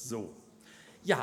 So, ja,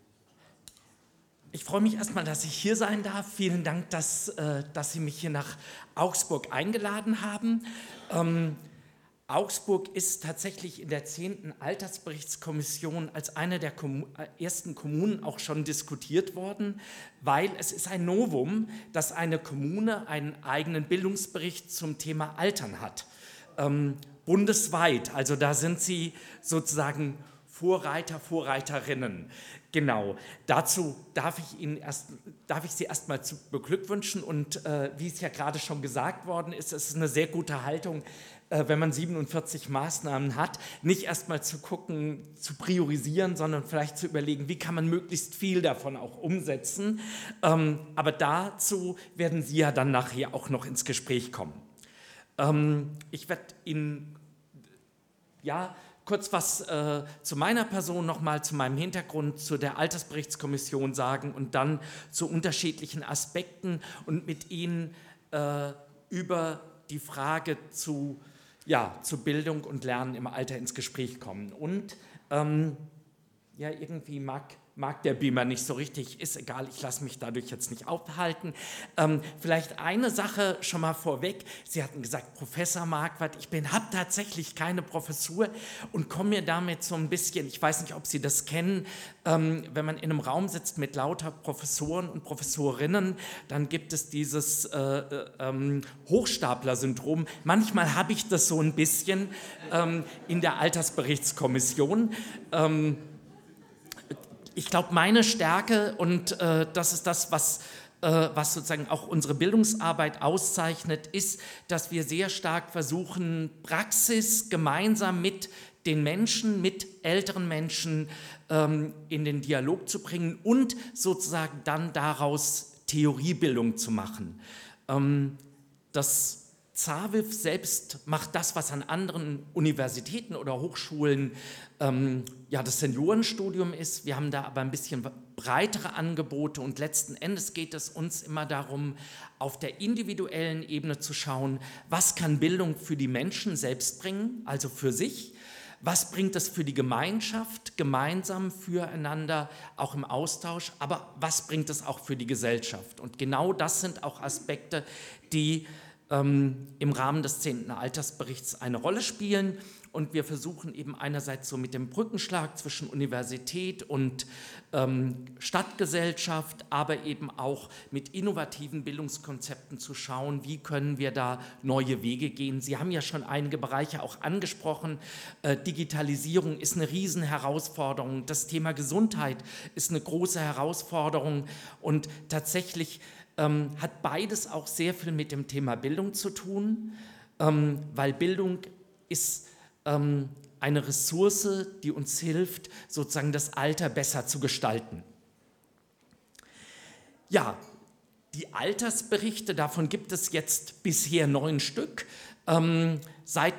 ich freue mich erstmal, dass ich hier sein darf. Vielen Dank, dass Sie mich hier nach Augsburg eingeladen haben. Augsburg ist tatsächlich in der 10. Altersberichtskommission als eine der ersten Kommunen auch schon diskutiert worden, weil es ist ein Novum, dass eine Kommune einen eigenen Bildungsbericht zum Thema Altern hat. Bundesweit, also da sind Sie sozusagen Vorreiter, Vorreiterinnen. Genau, dazu darf ich Sie erstmal beglückwünschen und wie es ja gerade schon gesagt worden ist, es ist eine sehr gute Haltung, wenn man 47 Maßnahmen hat, nicht erstmal zu gucken, zu priorisieren, sondern vielleicht zu überlegen, wie kann man möglichst viel davon auch umsetzen. Aber dazu werden Sie ja dann nachher auch noch ins Gespräch kommen. Ich werde Ihnen kurz was zu meiner Person nochmal, zu meinem Hintergrund, zu der Altersberichtskommission sagen und dann zu unterschiedlichen Aspekten und mit Ihnen über die Frage zu Bildung und Lernen im Alter ins Gespräch kommen. Und irgendwie mag der Beamer nicht so richtig, ist egal, ich lasse mich dadurch jetzt nicht aufhalten. Vielleicht eine Sache schon mal vorweg, Sie hatten gesagt, Professor Marquardt, ich habe tatsächlich keine Professur und komme mir damit so ein bisschen, ich weiß nicht, ob Sie das kennen, wenn man in einem Raum sitzt mit lauter Professoren und Professorinnen, dann gibt es dieses Hochstapler-Syndrom. Manchmal habe ich das so ein bisschen in der Altersberichtskommission. Ich glaube, meine Stärke, und das ist das, was sozusagen auch unsere Bildungsarbeit auszeichnet, ist, dass wir sehr stark versuchen, Praxis gemeinsam mit den Menschen, mit älteren Menschen in den Dialog zu bringen und sozusagen dann daraus Theoriebildung zu machen. Das ZAWIF selbst macht das, was an anderen Universitäten oder Hochschulen das Seniorenstudium ist. Wir haben da aber ein bisschen breitere Angebote und letzten Endes geht es uns immer darum, auf der individuellen Ebene zu schauen, was kann Bildung für die Menschen selbst bringen, also für sich, was bringt es für die Gemeinschaft, gemeinsam füreinander, auch im Austausch, aber was bringt es auch für die Gesellschaft? Und genau das sind auch Aspekte, die im Rahmen des 10. Altersberichts eine Rolle spielen und wir versuchen eben einerseits so mit dem Brückenschlag zwischen Universität und Stadtgesellschaft, aber eben auch mit innovativen Bildungskonzepten zu schauen, wie können wir da neue Wege gehen. Sie haben ja schon einige Bereiche auch angesprochen. Digitalisierung ist eine Riesenherausforderung, das Thema Gesundheit ist eine große Herausforderung und tatsächlich hat beides auch sehr viel mit dem Thema Bildung zu tun, weil Bildung ist eine Ressource, die uns hilft, sozusagen das Alter besser zu gestalten. Ja, die Altersberichte, davon gibt es jetzt bisher 9 Stück, seit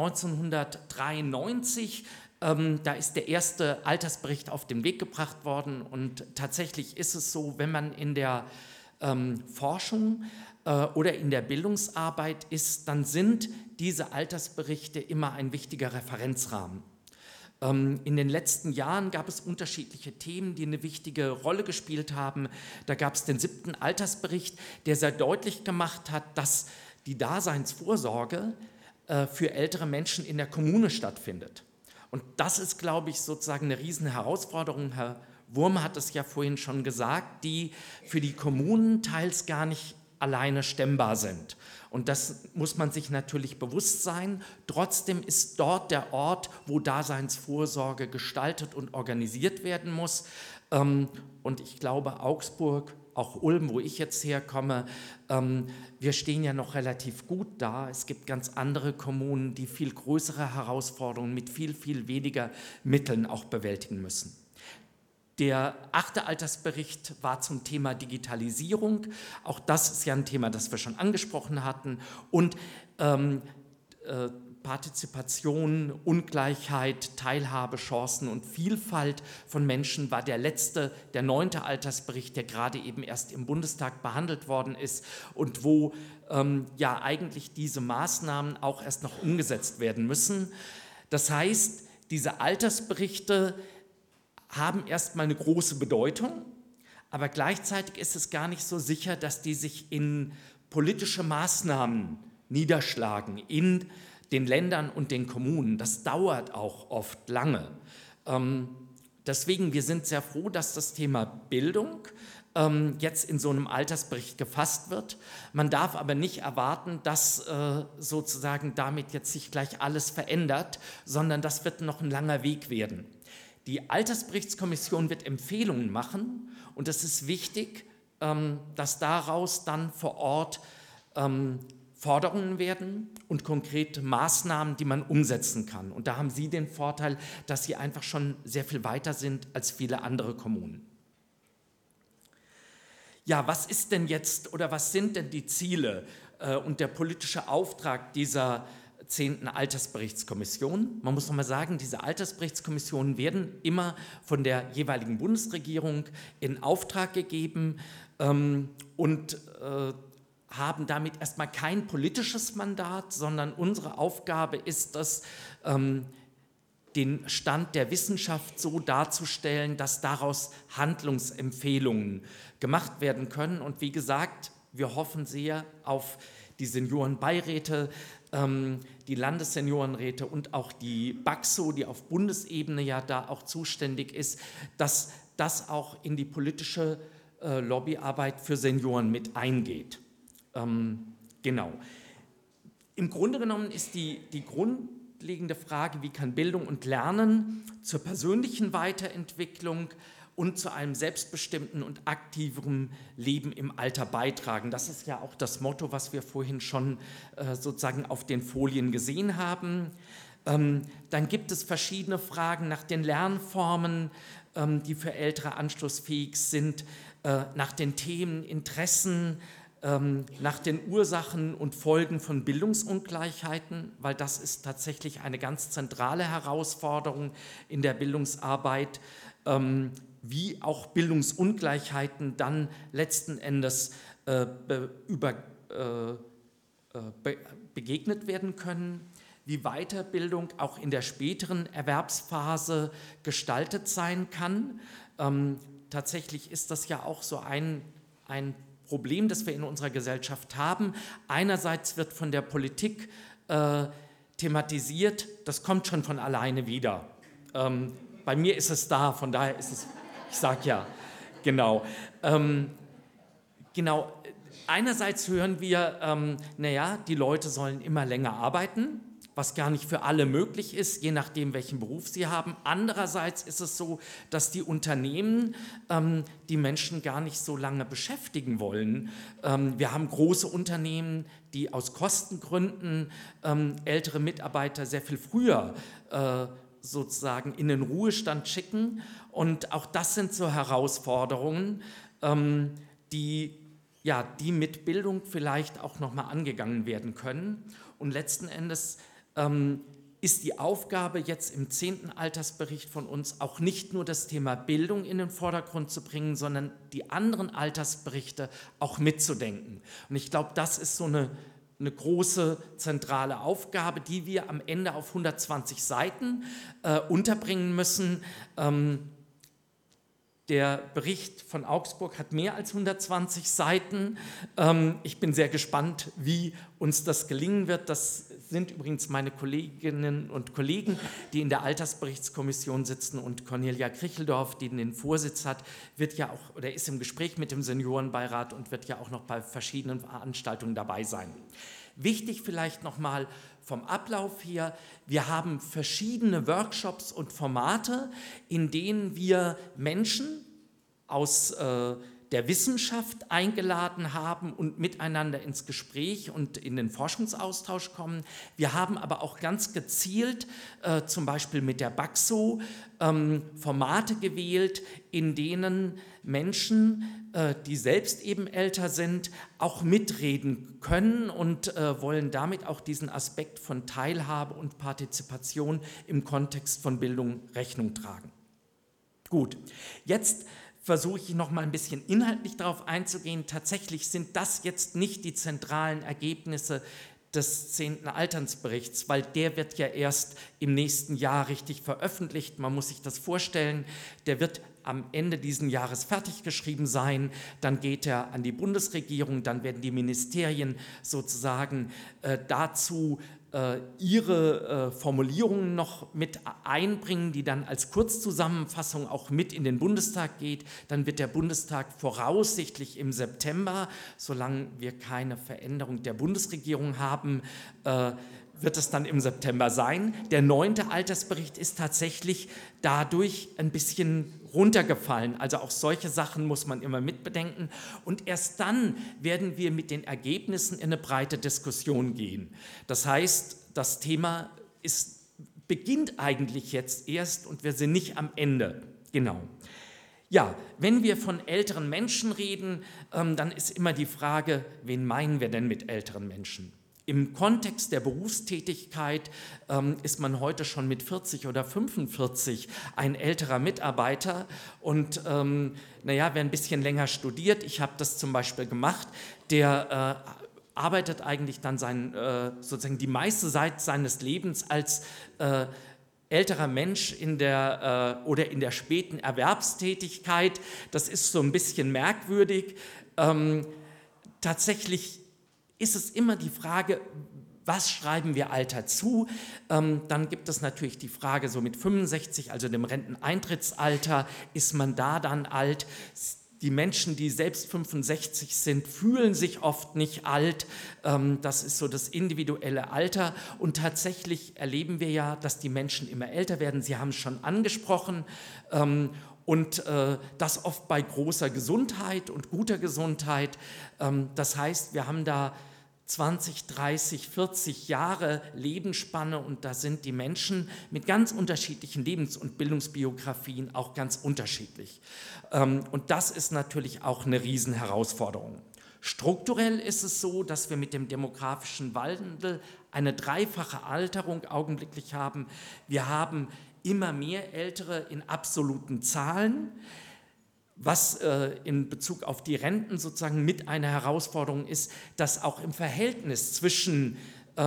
1993. Da ist der erste Altersbericht auf den Weg gebracht worden und tatsächlich ist es so, wenn man in der Forschung oder in der Bildungsarbeit ist, dann sind diese Altersberichte immer ein wichtiger Referenzrahmen. In den letzten Jahren gab es unterschiedliche Themen, die eine wichtige Rolle gespielt haben. Da gab es den 7. Altersbericht, der sehr deutlich gemacht hat, dass die Daseinsvorsorge für ältere Menschen in der Kommune stattfindet. Und das ist, glaube ich, sozusagen eine Riesenherausforderung. Herr Wurm hat es ja vorhin schon gesagt, die für die Kommunen teils gar nicht alleine stemmbar sind. Und das muss man sich natürlich bewusst sein. Trotzdem ist dort der Ort, wo Daseinsvorsorge gestaltet und organisiert werden muss. Und ich glaube, Augsburg, auch Ulm, wo ich jetzt herkomme, wir stehen ja noch relativ gut da. Es gibt ganz andere Kommunen, die viel größere Herausforderungen mit viel, viel weniger Mitteln auch bewältigen müssen. Der 8. Altersbericht war zum Thema Digitalisierung. Auch das ist ja ein Thema, das wir schon angesprochen hatten. Und Partizipation, Ungleichheit, Teilhabe, Chancen und Vielfalt von Menschen war der 9. Altersbericht, der gerade eben erst im Bundestag behandelt worden ist und wo eigentlich diese Maßnahmen auch erst noch umgesetzt werden müssen. Das heißt, diese Altersberichte haben erstmal eine große Bedeutung, aber gleichzeitig ist es gar nicht so sicher, dass die sich in politische Maßnahmen niederschlagen in den Ländern und den Kommunen. Das dauert auch oft lange. Deswegen, wir sind sehr froh, dass das Thema Bildung jetzt in so einem Altersbericht gefasst wird. Man darf aber nicht erwarten, dass sozusagen damit jetzt sich gleich alles verändert, sondern das wird noch ein langer Weg werden. Die Altersberichtskommission wird Empfehlungen machen und es ist wichtig, dass daraus dann vor Ort Forderungen werden und konkrete Maßnahmen, die man umsetzen kann. Und da haben Sie den Vorteil, dass Sie einfach schon sehr viel weiter sind als viele andere Kommunen. Ja, was ist denn jetzt oder was sind denn die Ziele und der politische Auftrag dieser 10. Altersberichtskommission? Man muss noch mal sagen, diese Altersberichtskommissionen werden immer von der jeweiligen Bundesregierung in Auftrag gegeben und haben damit erstmal kein politisches Mandat, sondern unsere Aufgabe ist es, den Stand der Wissenschaft so darzustellen, dass daraus Handlungsempfehlungen gemacht werden können. Und wie gesagt, wir hoffen sehr auf die Seniorenbeiräte, die Landesseniorenräte und auch die BAXO, die auf Bundesebene ja da auch zuständig ist, dass das auch in die politische Lobbyarbeit für Senioren mit eingeht. Genau. Im Grunde genommen ist die grundlegende Frage, wie kann Bildung und Lernen zur persönlichen Weiterentwicklung und zu einem selbstbestimmten und aktiveren Leben im Alter beitragen. Das ist ja auch das Motto, was wir vorhin schon sozusagen auf den Folien gesehen haben. Dann gibt es verschiedene Fragen nach den Lernformen, die für Ältere anschlussfähig sind, nach den Themen, Interessen, nach den Ursachen und Folgen von Bildungsungleichheiten, weil das ist tatsächlich eine ganz zentrale Herausforderung in der Bildungsarbeit, wie auch Bildungsungleichheiten dann letzten Endes begegnet werden können, wie Weiterbildung auch in der späteren Erwerbsphase gestaltet sein kann. Tatsächlich ist das ja auch so ein Problem, das wir in unserer Gesellschaft haben. Einerseits wird von der Politik thematisiert, das kommt schon von alleine wieder. Bei mir ist es da, von daher ist es, ich sage ja, genau. Genau, einerseits hören wir, naja, die Leute sollen immer länger arbeiten, was gar nicht für alle möglich ist, je nachdem, welchen Beruf sie haben. Andererseits ist es so, dass die Unternehmen die Menschen gar nicht so lange beschäftigen wollen. Wir haben große Unternehmen, die aus Kostengründen ältere Mitarbeiter sehr viel früher sozusagen in den Ruhestand schicken. Und auch das sind so Herausforderungen, die mit Bildung vielleicht auch nochmal angegangen werden können. Und letzten Endes ist die Aufgabe jetzt im 10. Altersbericht von uns auch nicht nur das Thema Bildung in den Vordergrund zu bringen, sondern die anderen Altersberichte auch mitzudenken. Und ich glaube, das ist so eine große zentrale Aufgabe, die wir am Ende auf 120 Seiten unterbringen müssen. Der Bericht von Augsburg hat mehr als 120 Seiten. Ich bin sehr gespannt, wie uns das gelingen wird. Das sind übrigens meine Kolleginnen und Kollegen, die in der Altersberichtskommission sitzen, und Cornelia Kricheldorf, die den Vorsitz hat, wird ja auch oder ist im Gespräch mit dem Seniorenbeirat und wird ja auch noch bei verschiedenen Veranstaltungen dabei sein. Wichtig vielleicht nochmal vom Ablauf her, wir haben verschiedene Workshops und Formate, in denen wir Menschen aus der Wissenschaft eingeladen haben und miteinander ins Gespräch und in den Forschungsaustausch kommen. Wir haben aber auch ganz gezielt, zum Beispiel mit der BAXO, Formate gewählt, in denen Menschen, die selbst eben älter sind, auch mitreden können und wollen damit auch diesen Aspekt von Teilhabe und Partizipation im Kontext von Bildung Rechnung tragen. Gut, jetzt versuche ich noch mal ein bisschen inhaltlich darauf einzugehen. Tatsächlich sind das jetzt nicht die zentralen Ergebnisse des 10. Alternsberichts, weil der wird ja erst im nächsten Jahr richtig veröffentlicht. Man muss sich das vorstellen, der wird am Ende dieses Jahres fertig geschrieben sein, dann geht er an die Bundesregierung, dann werden die Ministerien sozusagen dazu ihre Formulierungen noch mit einbringen, die dann als Kurzzusammenfassung auch mit in den Bundestag geht. Dann wird der Bundestag voraussichtlich im September, solange wir keine Veränderung der Bundesregierung haben, wird es dann im September sein. Der 9. Altersbericht ist tatsächlich dadurch ein bisschen runtergefallen. Also auch solche Sachen muss man immer mitbedenken. Und erst dann werden wir mit den Ergebnissen in eine breite Diskussion gehen. Das heißt, das Thema beginnt eigentlich jetzt erst und wir sind nicht am Ende. Genau. Ja, wenn wir von älteren Menschen reden, dann ist immer die Frage, wen meinen wir denn mit älteren Menschen? Im Kontext der Berufstätigkeit ist man heute schon mit 40 oder 45 ein älterer Mitarbeiter und wer ein bisschen länger studiert, ich habe das zum Beispiel gemacht, der arbeitet eigentlich dann sozusagen die meiste Zeit seines Lebens als älterer Mensch in der späten Erwerbstätigkeit. Das ist so ein bisschen merkwürdig. Tatsächlich ist es immer die Frage, was schreiben wir Alter zu? Dann gibt es natürlich die Frage, so mit 65, also dem Renteneintrittsalter, ist man da dann alt? Die Menschen, die selbst 65 sind, fühlen sich oft nicht alt. Das ist so das individuelle Alter. Und tatsächlich erleben wir ja, dass die Menschen immer älter werden. Sie haben es schon angesprochen. Und das oft bei großer Gesundheit und guter Gesundheit. Das heißt, wir haben da 20, 30, 40 Jahre Lebensspanne und da sind die Menschen mit ganz unterschiedlichen Lebens- und Bildungsbiografien auch ganz unterschiedlich. Und das ist natürlich auch eine Riesenherausforderung. Strukturell ist es so, dass wir mit dem demografischen Wandel eine dreifache Alterung augenblicklich haben. Wir haben immer mehr Ältere in absoluten Zahlen, was in Bezug auf die Renten sozusagen mit einer Herausforderung ist, dass auch im Verhältnis zwischen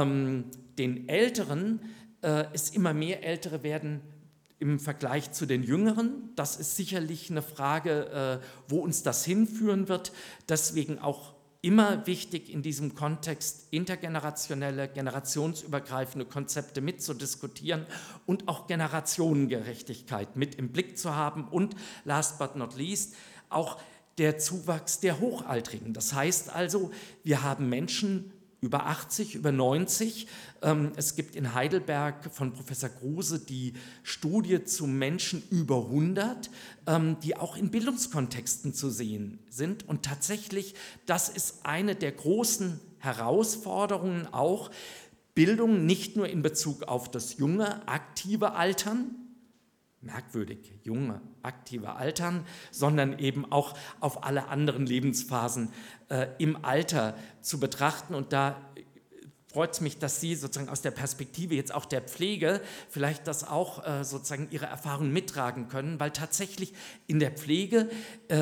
den Älteren es immer mehr Ältere werden im Vergleich zu den Jüngeren. Das ist sicherlich eine Frage, wo uns das hinführen wird. Deswegen auch immer wichtig in diesem Kontext intergenerationelle, generationsübergreifende Konzepte mitzudiskutieren und auch Generationengerechtigkeit mit im Blick zu haben und last but not least auch der Zuwachs der Hochaltrigen. Das heißt also, wir haben Menschen über 80, über 90. Es gibt in Heidelberg von Professor Gruse die Studie zu Menschen über 100, die auch in Bildungskontexten zu sehen sind. Und tatsächlich, das ist eine der großen Herausforderungen auch, Bildung nicht nur in Bezug auf das junge, aktive Altern, merkwürdig, junge, aktive Altern, sondern eben auch auf alle anderen Lebensphasen im Alter zu betrachten. Und da freut es mich, dass Sie sozusagen aus der Perspektive jetzt auch der Pflege vielleicht das auch sozusagen Ihre Erfahrungen mittragen können, weil tatsächlich in der Pflege,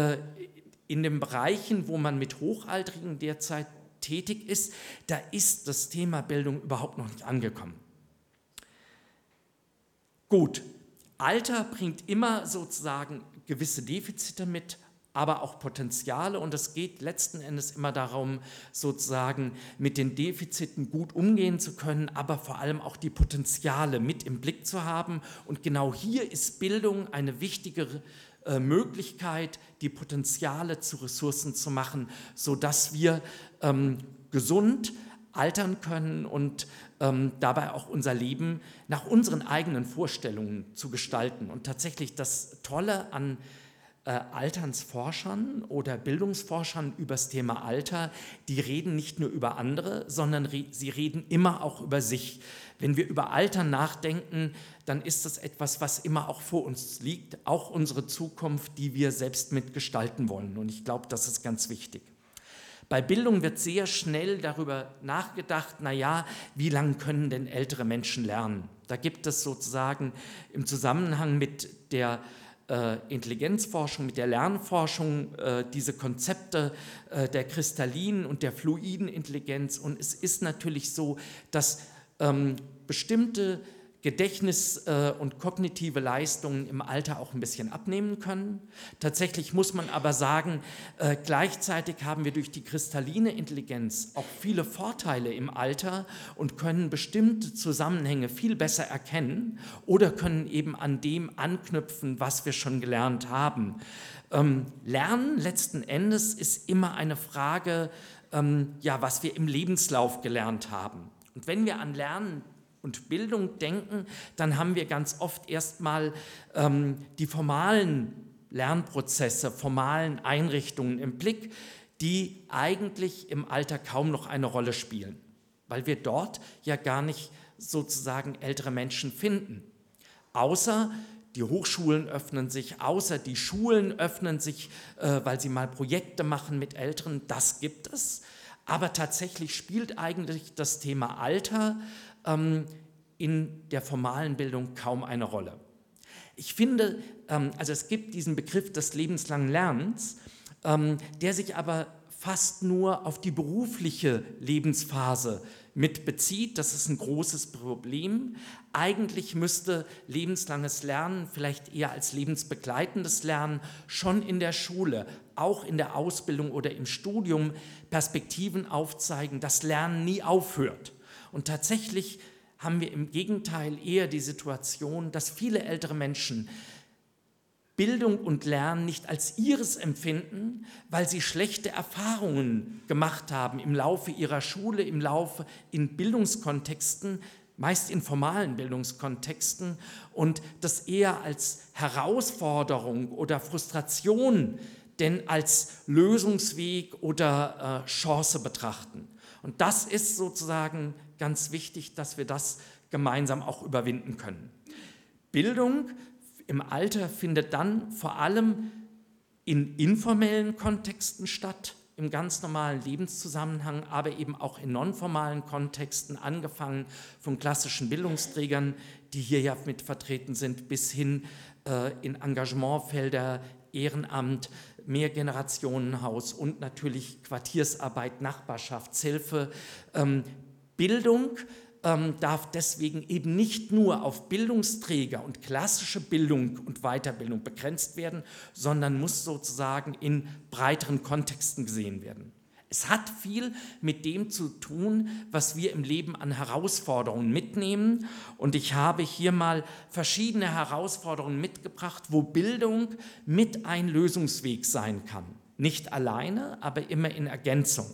in den Bereichen, wo man mit Hochaltrigen derzeit tätig ist, da ist das Thema Bildung überhaupt noch nicht angekommen. Gut. Alter bringt immer sozusagen gewisse Defizite mit, aber auch Potenziale und es geht letzten Endes immer darum, sozusagen mit den Defiziten gut umgehen zu können, aber vor allem auch die Potenziale mit im Blick zu haben und genau hier ist Bildung eine wichtige Möglichkeit, die Potenziale zu Ressourcen zu machen, sodass wir gesund altern können und dabei auch unser Leben nach unseren eigenen Vorstellungen zu gestalten. Und tatsächlich das Tolle an Alternsforschern oder Bildungsforschern über das Thema Alter, die reden nicht nur über andere, sondern sie reden immer auch über sich. Wenn wir über Alter nachdenken, dann ist das etwas, was immer auch vor uns liegt, auch unsere Zukunft, die wir selbst mitgestalten wollen. Und ich glaube, das ist ganz wichtig. Bei Bildung wird sehr schnell darüber nachgedacht, wie lange können denn ältere Menschen lernen? Da gibt es sozusagen im Zusammenhang mit der Intelligenzforschung, mit der Lernforschung, diese Konzepte der kristallinen und der fluiden Intelligenz. Und es ist natürlich so, dass bestimmte Gedächtnis- und kognitive Leistungen im Alter auch ein bisschen abnehmen können. Tatsächlich muss man aber sagen, gleichzeitig haben wir durch die kristalline Intelligenz auch viele Vorteile im Alter und können bestimmte Zusammenhänge viel besser erkennen oder können eben an dem anknüpfen, was wir schon gelernt haben. Lernen letzten Endes ist immer eine Frage, was wir im Lebenslauf gelernt haben. Und wenn wir an Lernen und Bildung denken, dann haben wir ganz oft erstmal die formalen Lernprozesse, formalen Einrichtungen im Blick, die eigentlich im Alter kaum noch eine Rolle spielen, weil wir dort ja gar nicht sozusagen ältere Menschen finden. Außer die Hochschulen öffnen sich, außer die Schulen öffnen sich, weil sie mal Projekte machen mit Älteren, das gibt es. Aber tatsächlich spielt eigentlich das Thema Alter in der formalen Bildung kaum eine Rolle. Ich finde, also es gibt diesen Begriff des lebenslangen Lernens, der sich aber fast nur auf die berufliche Lebensphase mit bezieht. Das ist ein großes Problem. Eigentlich müsste lebenslanges Lernen vielleicht eher als lebensbegleitendes Lernen schon in der Schule, auch in der Ausbildung oder im Studium Perspektiven aufzeigen, dass Lernen nie aufhört. Und tatsächlich haben wir im Gegenteil eher die Situation, dass viele ältere Menschen Bildung und Lernen nicht als ihres empfinden, weil sie schlechte Erfahrungen gemacht haben im Laufe ihrer Schule, in Bildungskontexten, meist in formalen Bildungskontexten, und das eher als Herausforderung oder Frustration denn als Lösungsweg oder Chance betrachten. Und das ist sozusagen ganz wichtig, dass wir das gemeinsam auch überwinden können. Bildung im Alter findet dann vor allem in informellen Kontexten statt, im ganz normalen Lebenszusammenhang, aber eben auch in nonformalen Kontexten, angefangen von klassischen Bildungsträgern, die hier ja mit vertreten sind, bis hin in Engagementfelder, Ehrenamt, Mehrgenerationenhaus und natürlich Quartiersarbeit, Nachbarschaftshilfe. Bildung darf deswegen eben nicht nur auf Bildungsträger und klassische Bildung und Weiterbildung begrenzt werden, sondern muss sozusagen in breiteren Kontexten gesehen werden. Es hat viel mit dem zu tun, was wir im Leben an Herausforderungen mitnehmen. Und ich habe hier mal verschiedene Herausforderungen mitgebracht, wo Bildung mit ein Lösungsweg sein kann. Nicht alleine, aber immer in Ergänzung.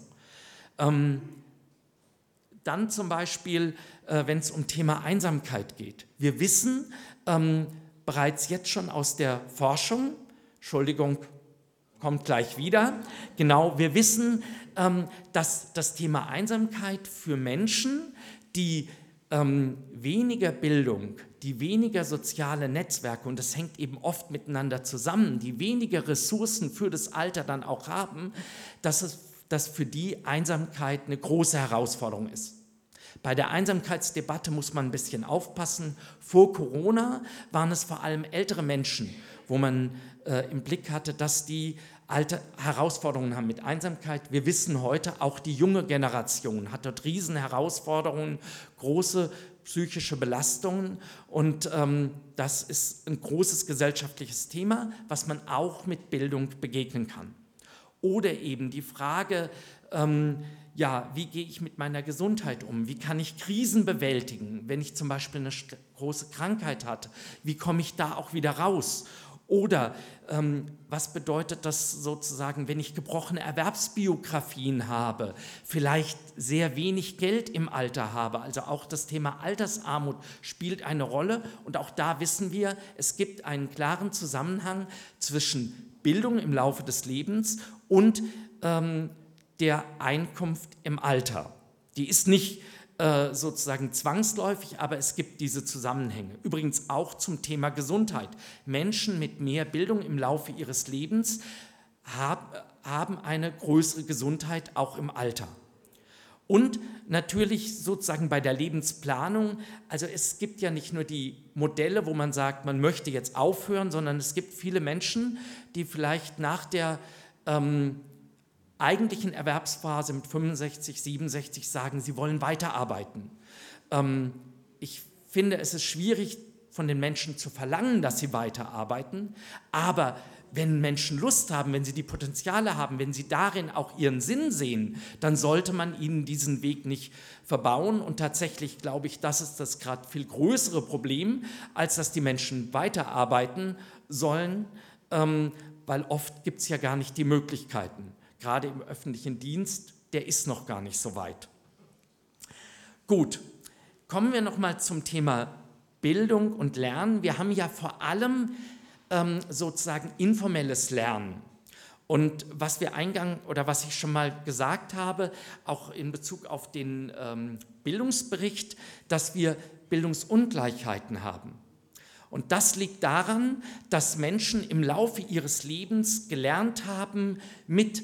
Dann zum Beispiel, wenn es um Thema Einsamkeit geht. Wir wissen bereits jetzt schon aus der Forschung, Entschuldigung, kommt gleich wieder, genau, wir wissen, dass das Thema Einsamkeit für Menschen, die weniger Bildung, die weniger soziale Netzwerke, und das hängt eben oft miteinander zusammen, die weniger Ressourcen für das Alter dann auch haben, dass für die Einsamkeit eine große Herausforderung ist. Bei der Einsamkeitsdebatte muss man ein bisschen aufpassen. Vor Corona waren es vor allem ältere Menschen, wo man im Blick hatte, dass die alte Herausforderungen haben mit Einsamkeit. Wir wissen heute, auch die junge Generation hat dort riesen Herausforderungen, große psychische Belastungen, und das ist ein großes gesellschaftliches Thema, was man auch mit Bildung begegnen kann. Oder eben die Frage, wie gehe ich mit meiner Gesundheit um? Wie kann ich Krisen bewältigen, wenn ich zum Beispiel eine große Krankheit hatte? Wie komme ich da auch wieder raus? Oder was bedeutet das sozusagen, wenn ich gebrochene Erwerbsbiografien habe, vielleicht sehr wenig Geld im Alter habe? Also auch das Thema Altersarmut spielt eine Rolle, und auch da wissen wir, es gibt einen klaren Zusammenhang zwischen Bildung im Laufe des Lebens und der Einkunft im Alter. Die ist nicht sozusagen zwangsläufig, aber es gibt diese Zusammenhänge. Übrigens auch zum Thema Gesundheit. Menschen mit mehr Bildung im Laufe ihres Lebens haben eine größere Gesundheit auch im Alter. Und natürlich sozusagen bei der Lebensplanung, also es gibt ja nicht nur die Modelle, wo man sagt, man möchte jetzt aufhören, sondern es gibt viele Menschen, die vielleicht nach der eigentlichen Erwerbsphase mit 65, 67 sagen, sie wollen weiterarbeiten. Ich finde, es ist schwierig, von den Menschen zu verlangen, dass sie weiterarbeiten, aber wenn Menschen Lust haben, wenn sie die Potenziale haben, wenn sie darin auch ihren Sinn sehen, dann sollte man ihnen diesen Weg nicht verbauen. Und tatsächlich glaube ich, das ist das gerade viel größere Problem, als dass die Menschen weiterarbeiten sollen, weil oft gibt es ja gar nicht die Möglichkeiten. Gerade im öffentlichen Dienst, der ist noch gar nicht so weit. Gut, kommen wir nochmal zum Thema Bildung und Lernen. Wir haben ja vor allem sozusagen informelles Lernen. Und was was ich schon mal gesagt habe, auch in Bezug auf den Bildungsbericht, dass wir Bildungsungleichheiten haben. Und das liegt daran, dass Menschen im Laufe ihres Lebens gelernt haben, mit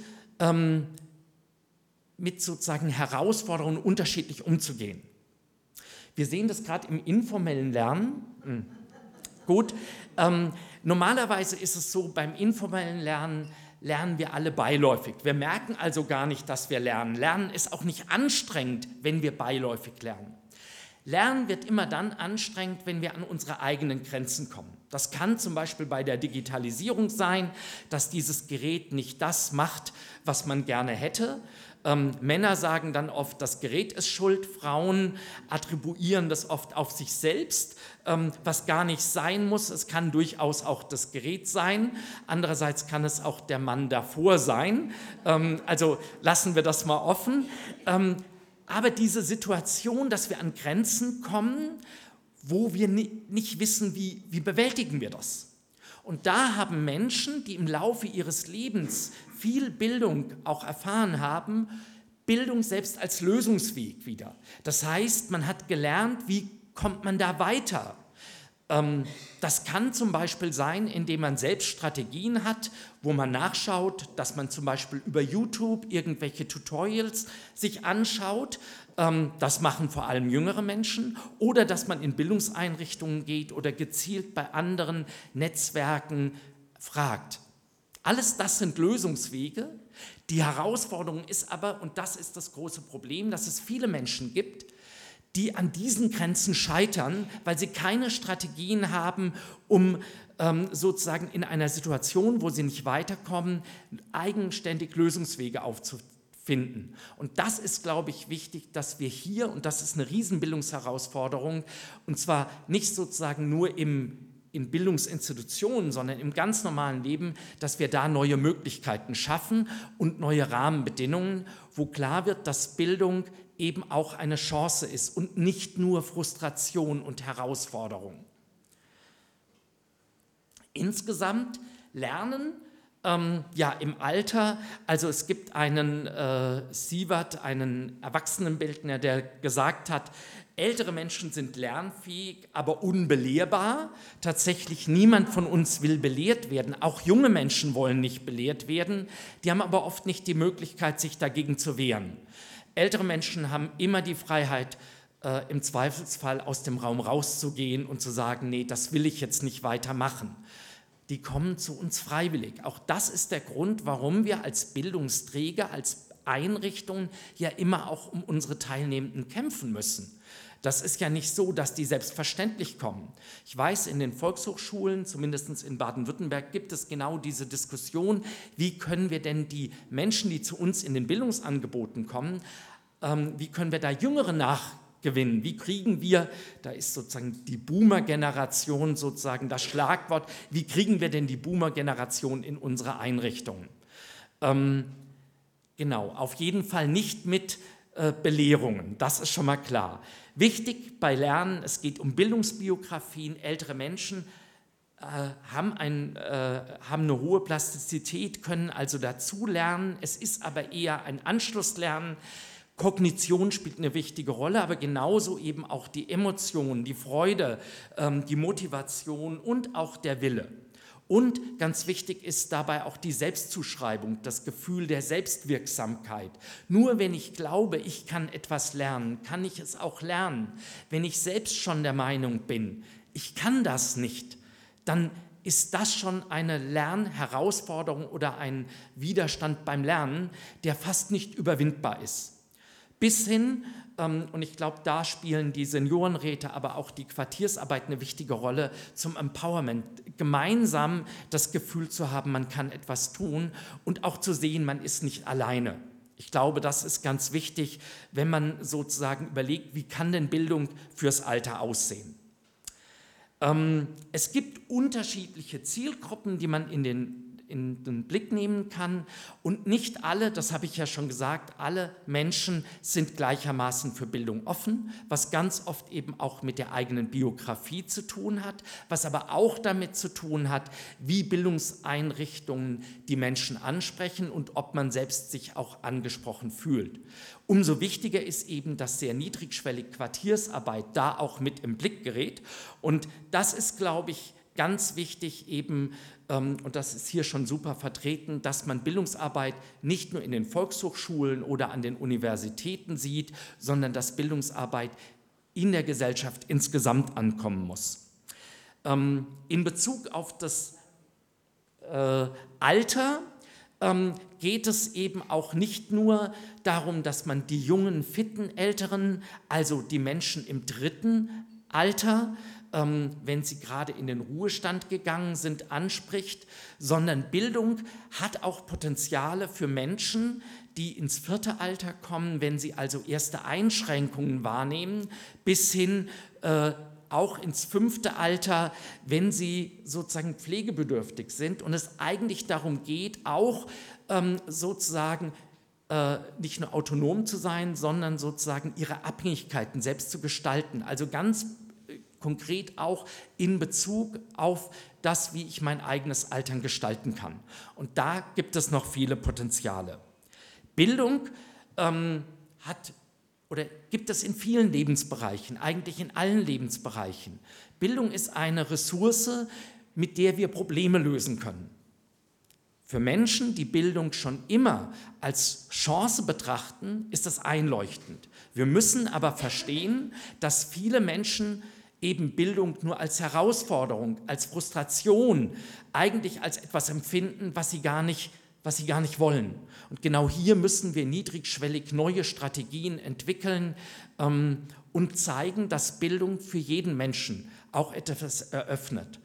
sozusagen Herausforderungen unterschiedlich umzugehen. Wir sehen das gerade im informellen Lernen. Gut, normalerweise ist es so, beim informellen Lernen lernen wir alle beiläufig. Wir merken also gar nicht, dass wir lernen. Lernen ist auch nicht anstrengend, wenn wir beiläufig lernen. Lernen wird immer dann anstrengend, wenn wir an unsere eigenen Grenzen kommen. Das kann zum Beispiel bei der Digitalisierung sein, dass dieses Gerät nicht das macht, was man gerne hätte. Männer sagen dann oft, das Gerät ist schuld, Frauen attribuieren das oft auf sich selbst, was gar nicht sein muss. Es kann durchaus auch das Gerät sein, andererseits kann es auch der Mann davor sein. Also lassen wir das mal offen. Aber diese Situation, dass wir an Grenzen kommen, wo wir nicht wissen, wie bewältigen wir das. Und da haben Menschen, die im Laufe ihres Lebens viel Bildung auch erfahren haben, Bildung selbst als Lösungsweg wieder. Das heißt, man hat gelernt, wie kommt man da weiter. Das kann zum Beispiel sein, indem man selbst Strategien hat, wo man nachschaut, dass man zum Beispiel über YouTube irgendwelche Tutorials sich anschaut. Das machen vor allem jüngere Menschen. Oder dass man in Bildungseinrichtungen geht oder gezielt bei anderen Netzwerken fragt. Alles das sind Lösungswege. Die Herausforderung ist aber, und das ist das große Problem, dass es viele Menschen gibt, die an diesen Grenzen scheitern, weil sie keine Strategien haben, um sozusagen in einer Situation, wo sie nicht weiterkommen, eigenständig Lösungswege aufzufinden. Und das ist, glaube ich, wichtig, dass wir hier, und das ist eine Riesenbildungsherausforderung, und zwar nicht sozusagen nur in Bildungsinstitutionen, sondern im ganz normalen Leben, dass wir da neue Möglichkeiten schaffen und neue Rahmenbedingungen, wo klar wird, dass Bildung eben auch eine Chance ist und nicht nur Frustration und Herausforderung. Insgesamt Lernen, im Alter, also es gibt einen Sievert, einen Erwachsenenbildner, der gesagt hat, ältere Menschen sind lernfähig, aber unbelehrbar. Tatsächlich niemand von uns will belehrt werden. Auch junge Menschen wollen nicht belehrt werden. Die haben aber oft nicht die Möglichkeit, sich dagegen zu wehren. Ältere Menschen haben immer die Freiheit, im Zweifelsfall aus dem Raum rauszugehen und zu sagen, nee, das will ich jetzt nicht weitermachen. Die kommen zu uns freiwillig. Auch das ist der Grund, warum wir als Bildungsträger, als Einrichtungen ja immer auch um unsere Teilnehmenden kämpfen müssen. Das ist ja nicht so, dass die selbstverständlich kommen. Ich weiß, in den Volkshochschulen, zumindest in Baden-Württemberg, gibt es genau diese Diskussion, wie können wir denn die Menschen, die zu uns in den Bildungsangeboten kommen, wie können wir da Jüngere nachgewinnen? Wie kriegen wir, da ist sozusagen die Boomer-Generation sozusagen das Schlagwort, wie kriegen wir denn die Boomer-Generation in unsere Einrichtungen? Genau, auf jeden Fall nicht mit Belehrungen, das ist schon mal klar. Wichtig bei Lernen, es geht um Bildungsbiografien, ältere Menschen haben eine hohe Plastizität, können also dazulernen, es ist aber eher ein Anschlusslernen. Kognition spielt eine wichtige Rolle, aber genauso eben auch die Emotionen, die Freude, die Motivation und auch der Wille. Und ganz wichtig ist dabei auch die Selbstzuschreibung, das Gefühl der Selbstwirksamkeit. Nur wenn ich glaube, ich kann etwas lernen, kann ich es auch lernen. Wenn ich selbst schon der Meinung bin, ich kann das nicht, dann ist das schon eine Lernherausforderung oder ein Widerstand beim Lernen, der fast nicht überwindbar ist. Bis hin, und ich glaube, da spielen die Seniorenräte, aber auch die Quartiersarbeit eine wichtige Rolle, zum Empowerment. Gemeinsam das Gefühl zu haben, man kann etwas tun und auch zu sehen, man ist nicht alleine. Ich glaube, das ist ganz wichtig, wenn man sozusagen überlegt, wie kann denn Bildung fürs Alter aussehen. Es gibt unterschiedliche Zielgruppen, die man in den Blick nehmen kann und nicht alle, das habe ich ja schon gesagt, alle Menschen sind gleichermaßen für Bildung offen, was ganz oft eben auch mit der eigenen Biografie zu tun hat, was aber auch damit zu tun hat, wie Bildungseinrichtungen die Menschen ansprechen und ob man selbst sich auch angesprochen fühlt. Umso wichtiger ist eben, dass sehr niedrigschwellig Quartiersarbeit da auch mit im Blick gerät und das ist, glaube ich, ganz wichtig eben, und das ist hier schon super vertreten, dass man Bildungsarbeit nicht nur in den Volkshochschulen oder an den Universitäten sieht, sondern dass Bildungsarbeit in der Gesellschaft insgesamt ankommen muss. In Bezug auf das Alter geht es eben auch nicht nur darum, dass man die jungen, fitten Älteren, also die Menschen im dritten Alter, wenn sie gerade in den Ruhestand gegangen sind, anspricht, sondern Bildung hat auch Potenziale für Menschen, die ins vierte Alter kommen, wenn sie also erste Einschränkungen wahrnehmen, bis hin auch ins fünfte Alter, wenn sie sozusagen pflegebedürftig sind und es eigentlich darum geht, auch sozusagen nicht nur autonom zu sein, sondern sozusagen ihre Abhängigkeiten selbst zu gestalten, also ganz konkret auch in Bezug auf das, wie ich mein eigenes Altern gestalten kann. Und da gibt es noch viele Potenziale. Bildung gibt es in vielen Lebensbereichen, eigentlich in allen Lebensbereichen. Bildung ist eine Ressource, mit der wir Probleme lösen können. Für Menschen, die Bildung schon immer als Chance betrachten, ist das einleuchtend. Wir müssen aber verstehen, dass viele Menschen eben Bildung nur als Herausforderung, als Frustration, eigentlich als etwas empfinden, was sie gar nicht wollen. Und genau hier müssen wir niedrigschwellig neue Strategien entwickeln und zeigen, dass Bildung für jeden Menschen auch etwas eröffnet.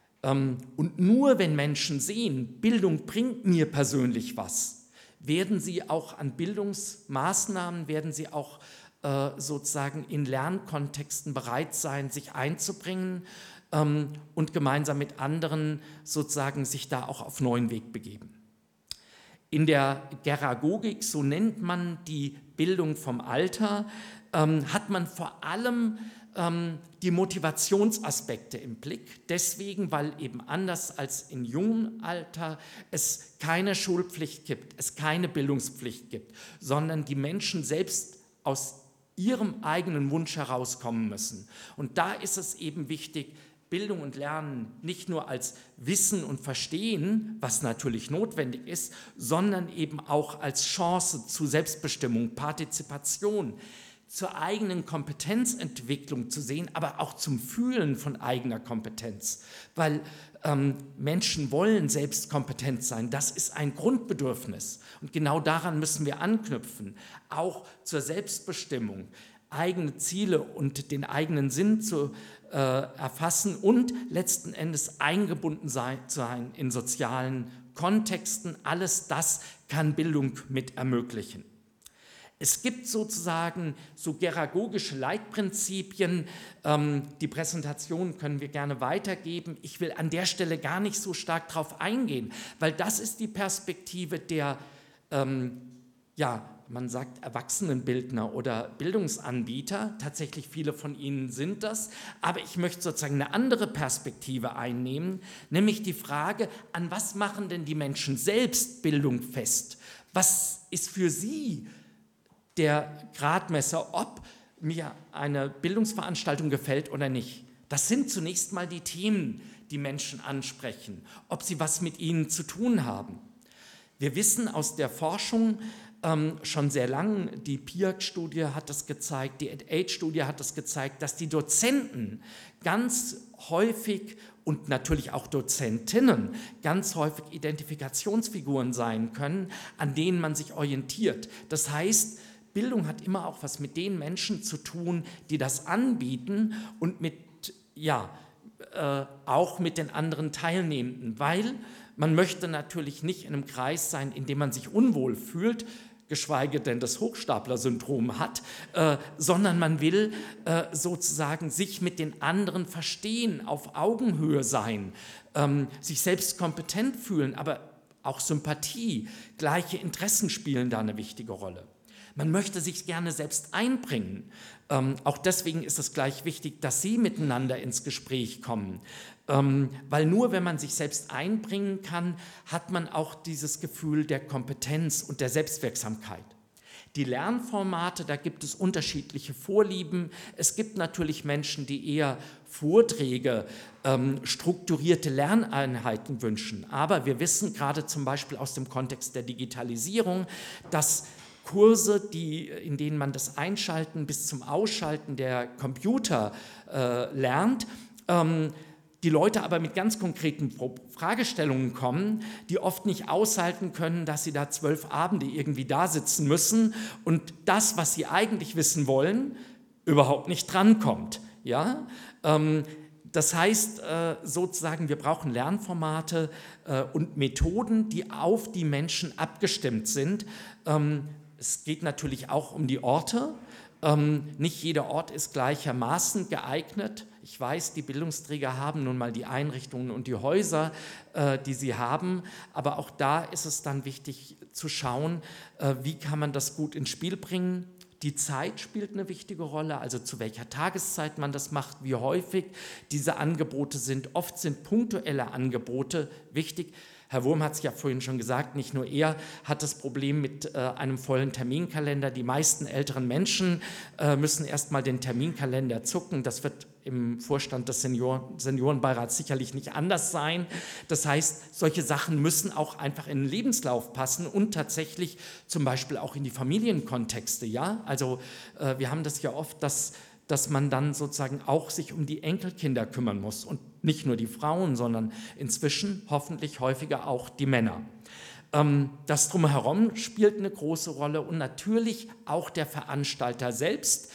Und nur wenn Menschen sehen, Bildung bringt mir persönlich was, werden sie auch an Bildungsmaßnahmen, werden sie auch sozusagen in Lernkontexten bereit sein, sich einzubringen und gemeinsam mit anderen sozusagen sich da auch auf neuen Weg begeben. In der Geragogik, so nennt man die Bildung vom Alter, hat man vor allem die Motivationsaspekte im Blick. Deswegen, weil eben anders als in jungem Alter es keine Schulpflicht gibt, es keine Bildungspflicht gibt, sondern die Menschen selbst aus ihrem eigenen Wunsch herauskommen müssen. Und da ist es eben wichtig, Bildung und Lernen nicht nur als Wissen und Verstehen, was natürlich notwendig ist, sondern eben auch als Chance zu Selbstbestimmung, Partizipation, zur eigenen Kompetenzentwicklung zu sehen, aber auch zum Fühlen von eigener Kompetenz, weil Menschen wollen selbst kompetent sein, das ist ein Grundbedürfnis und genau daran müssen wir anknüpfen, auch zur Selbstbestimmung, eigene Ziele und den eigenen Sinn zu erfassen und letzten Endes eingebunden sein in sozialen Kontexten, alles das kann Bildung mit ermöglichen. Es gibt sozusagen so geragogische Leitprinzipien, die Präsentation können wir gerne weitergeben. Ich will an der Stelle gar nicht so stark drauf eingehen, weil das ist die Perspektive der, man sagt Erwachsenenbildner oder Bildungsanbieter, tatsächlich viele von ihnen sind das, aber ich möchte sozusagen eine andere Perspektive einnehmen, nämlich die Frage, an was machen denn die Menschen selbst Bildung fest? Was ist für sie der Gradmesser, ob mir eine Bildungsveranstaltung gefällt oder nicht? Das sind zunächst mal die Themen, die Menschen ansprechen, ob sie was mit ihnen zu tun haben. Wir wissen aus der Forschung schon sehr lang, die PIAAC-Studie hat das gezeigt, die AIDS-Studie hat das gezeigt, dass die Dozenten ganz häufig und natürlich auch Dozentinnen ganz häufig Identifikationsfiguren sein können, an denen man sich orientiert. Das heißt, Bildung hat immer auch was mit den Menschen zu tun, die das anbieten und auch mit den anderen Teilnehmenden, weil man möchte natürlich nicht in einem Kreis sein, in dem man sich unwohl fühlt, geschweige denn das Hochstapler-Syndrom hat, sondern man will sozusagen sich mit den anderen verstehen, auf Augenhöhe sein, sich selbst kompetent fühlen, aber auch Sympathie, gleiche Interessen spielen da eine wichtige Rolle. Man möchte sich gerne selbst einbringen. Auch deswegen ist es gleich wichtig, dass Sie miteinander ins Gespräch kommen. Weil nur wenn man sich selbst einbringen kann, hat man auch dieses Gefühl der Kompetenz und der Selbstwirksamkeit. Die Lernformate, da gibt es unterschiedliche Vorlieben. Es gibt natürlich Menschen, die eher Vorträge, strukturierte Lerneinheiten wünschen. Aber wir wissen gerade zum Beispiel aus dem Kontext der Digitalisierung, dass Kurse, in denen man das Einschalten bis zum Ausschalten der Computer lernt, die Leute aber mit ganz konkreten Fragestellungen kommen, die oft nicht aushalten können, dass sie da 12 Abende irgendwie da sitzen müssen und das, was sie eigentlich wissen wollen, überhaupt nicht drankommt. Ja? Das heißt sozusagen, wir brauchen Lernformate und Methoden, die auf die Menschen abgestimmt sind. Es geht natürlich auch um die Orte. Nicht jeder Ort ist gleichermaßen geeignet. Ich weiß, die Bildungsträger haben nun mal die Einrichtungen und die Häuser, die sie haben, aber auch da ist es dann wichtig zu schauen, wie kann man das gut ins Spiel bringen. Die Zeit spielt eine wichtige Rolle, also zu welcher Tageszeit man das macht, wie häufig diese Angebote sind. Oft sind punktuelle Angebote wichtig. Herr Wurm hat es ja vorhin schon gesagt, nicht nur er hat das Problem mit einem vollen Terminkalender. Die meisten älteren Menschen müssen erstmal den Terminkalender zucken. Das wird im Vorstand des Seniorenbeirats sicherlich nicht anders sein. Das heißt, solche Sachen müssen auch einfach in den Lebenslauf passen und tatsächlich zum Beispiel auch in die Familienkontexte. Ja? Also wir haben das ja oft, dass man dann sozusagen auch sich um die Enkelkinder kümmern muss und nicht nur die Frauen, sondern inzwischen hoffentlich häufiger auch die Männer. Das Drumherum spielt eine große Rolle und natürlich auch der Veranstalter selbst.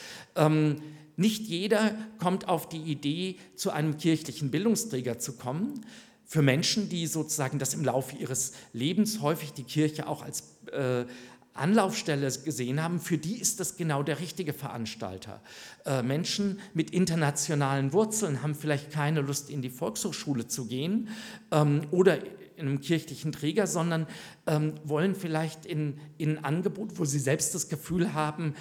Nicht jeder kommt auf die Idee, zu einem kirchlichen Bildungsträger zu kommen. Für Menschen, die sozusagen das im Laufe ihres Lebens häufig die Kirche auch als Anlaufstelle gesehen haben, für die ist das genau der richtige Veranstalter. Menschen mit internationalen Wurzeln haben vielleicht keine Lust, in die Volkshochschule zu gehen oder in einem kirchlichen Träger, sondern wollen vielleicht in ein Angebot, wo sie selbst das Gefühl haben,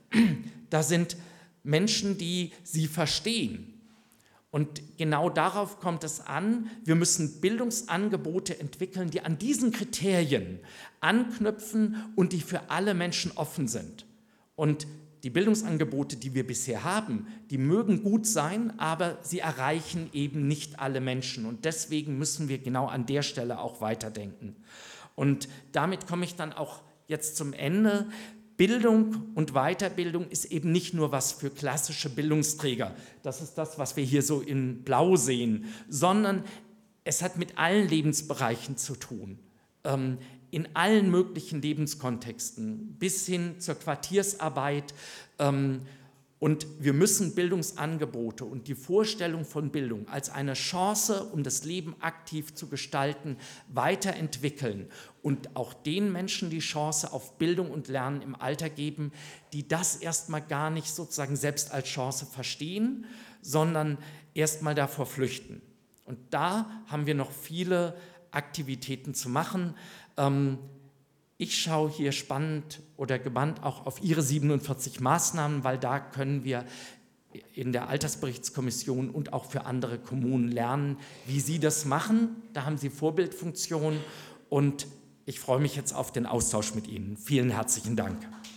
da sind Menschen, die sie verstehen. Und genau darauf kommt es an, wir müssen Bildungsangebote entwickeln, die an diesen Kriterien anknüpfen und die für alle Menschen offen sind. Und die Bildungsangebote, die wir bisher haben, die mögen gut sein, aber sie erreichen eben nicht alle Menschen. Und deswegen müssen wir genau an der Stelle auch weiterdenken. Und damit komme ich dann auch jetzt zum Ende. Bildung und Weiterbildung ist eben nicht nur was für klassische Bildungsträger, das ist das, was wir hier so in Blau sehen, sondern es hat mit allen Lebensbereichen zu tun, in allen möglichen Lebenskontexten, bis hin zur Quartiersarbeit. Und wir müssen Bildungsangebote und die Vorstellung von Bildung als eine Chance, um das Leben aktiv zu gestalten, weiterentwickeln und auch den Menschen die Chance auf Bildung und Lernen im Alter geben, die das erstmal gar nicht sozusagen selbst als Chance verstehen, sondern erstmal davor flüchten. Und da haben wir noch viele Aktivitäten zu machen. Ich schaue hier spannend oder gebannt auch auf Ihre 47 Maßnahmen, weil da können wir in der Altersberichtskommission und auch für andere Kommunen lernen, wie Sie das machen. Da haben Sie Vorbildfunktion und ich freue mich jetzt auf den Austausch mit Ihnen. Vielen herzlichen Dank.